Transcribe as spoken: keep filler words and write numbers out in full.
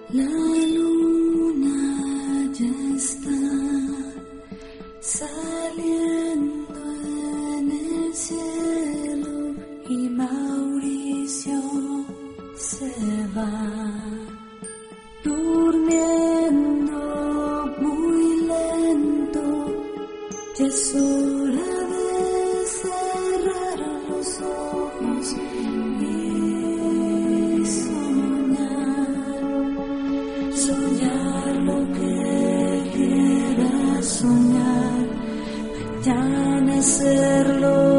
La luna ya está saliendo en el cielo y Mauricio se va durmiendo muy lento. Ya es hora de cerrar los ojos y soñar lo que quieras soñar, mañana hacerlo.